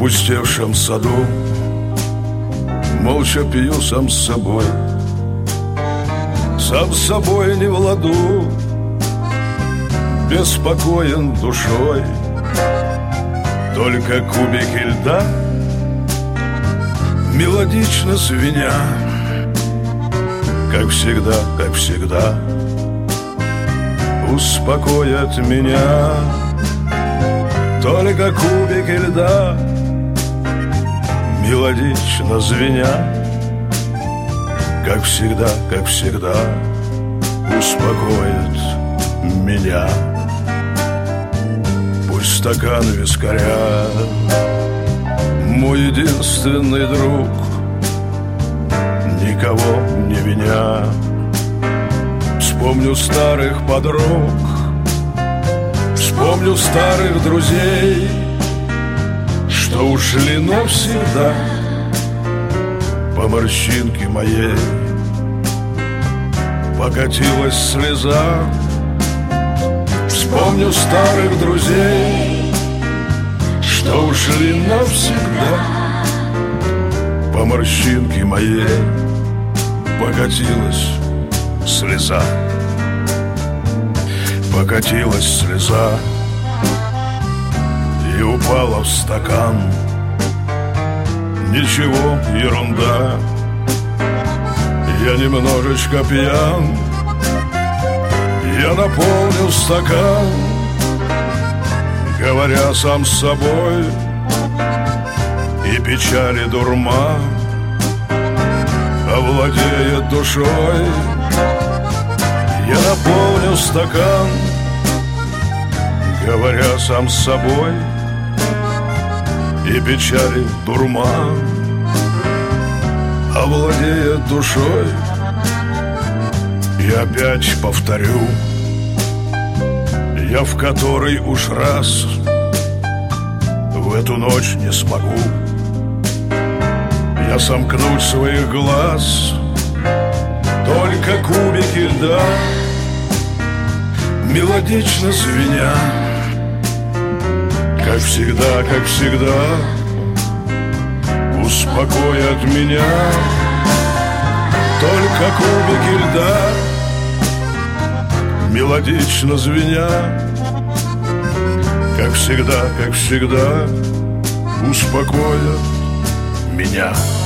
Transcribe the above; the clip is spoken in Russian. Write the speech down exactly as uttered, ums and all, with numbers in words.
опустевшем саду молча пью сам с собой, сам с собой не в ладу, беспокоен душой. Только кубики льда мелодично звеня, как всегда, как всегда, успокоят меня. Только кубики льда мелодично звеня, как всегда, как всегда, успокоит меня. Пусть стакан вискаря мой единственный друг, никого не виня. Вспомню старых подруг, вспомню старых друзей, что ушли навсегда по морщинке моей. Покатилась слеза. Вспомню старых друзей, что ушли навсегда по морщинке моей. Покатилась слеза. Покатилась слеза и упала в стакан. Ничего, ерунда, я немножечко пьян. Я наполнил стакан, говоря сам с собой, и печали дурман овладеет душой. Я наполнил стакан, говоря сам с собой, и печали дурман овладеет душой. И опять повторю, я в который уж раз в эту ночь не смогу я сомкнуть своих глаз. Только кубики льда мелодично звеня, как всегда, как всегда, успокоят меня. Только кубики льда мелодично звеня, как всегда, как всегда, успокоят меня.